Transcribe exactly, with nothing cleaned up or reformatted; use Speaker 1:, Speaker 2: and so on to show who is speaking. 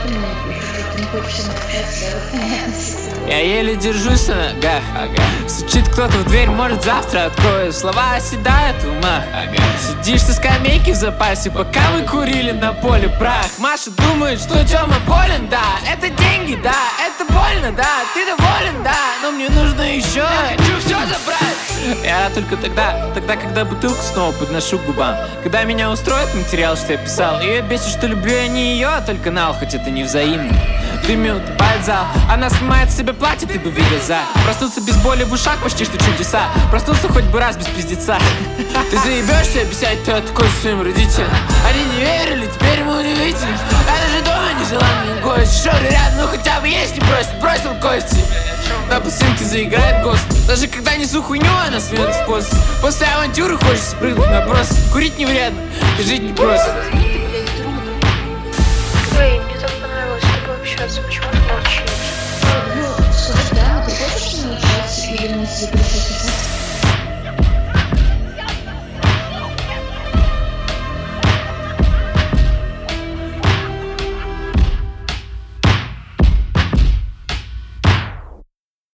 Speaker 1: Я еле держусь на ногах, ага. Стучит кто-то в дверь, может завтра открою. Слова оседают в умах, ага. Сидишь на скамейке в запасе, пока мы курили на поле прах. Маша думает, что Тёма болен, да. Это деньги, да, это больно, да. Ты доволен, да, но мне нужно еще. Я хочу все забрать. Я только тогда, тогда, когда бутылку снова подношу к губам. Когда меня устроит материал, что я писал. Ее бесит, что люблю я не ее, а только Нал, хоть это не взаимно. Три минуты, палит зал. Она снимает с себя платье, ты бы видел за. Проснуться без боли в ушах, почти что чудеса. Проснуться хоть бы раз без пиздеца. Ты заебешься объяснять, кто я такой своим родителям. Они не верили, теперь ему удивительно. Я даже дома нежеланный гость. Шоры рядом, ну хотя бы есть не просит. Бросил кости. На пластинке заиграет гост. Даже когда несу хуйню, она смеется после. После авантюры хочется прыгнуть на брос. Курить не вредно, и жить не просто.